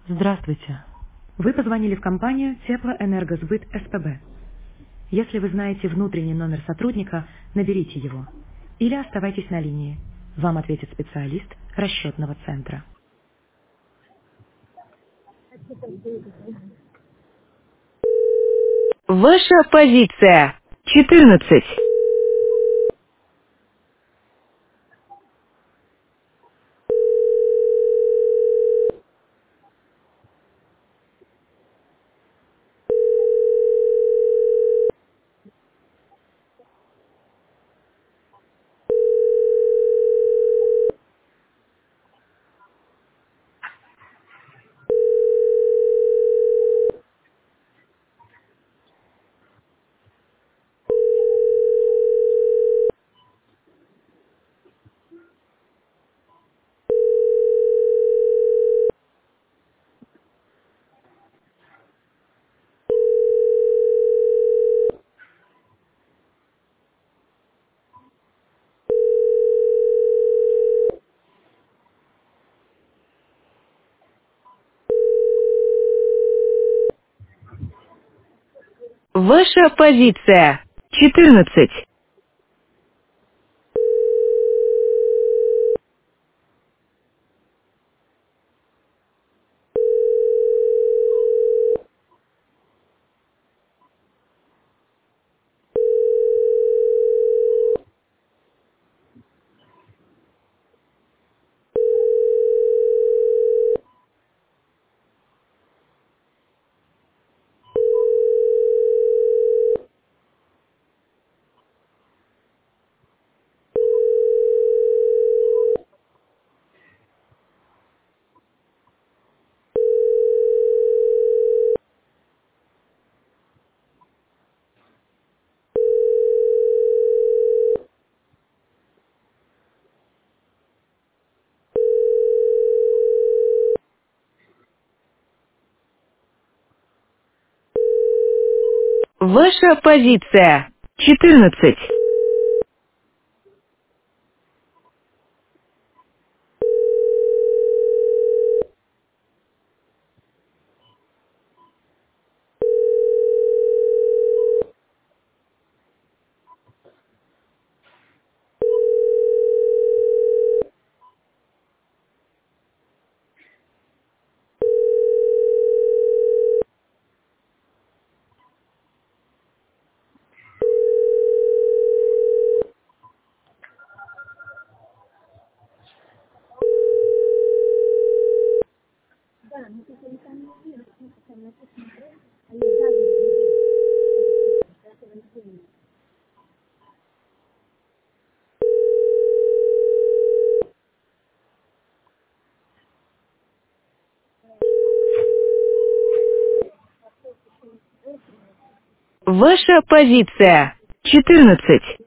Здравствуйте. Вы позвонили в компанию Теплоэнергосбыт СПБ. Если вы знаете внутренний номер сотрудника, наберите его. Или оставайтесь на линии. Вам ответит специалист расчетного центра. Ваша позиция. 14. Ваша позиция. 14. Ваша позиция. 14. Ваша позиция. 14.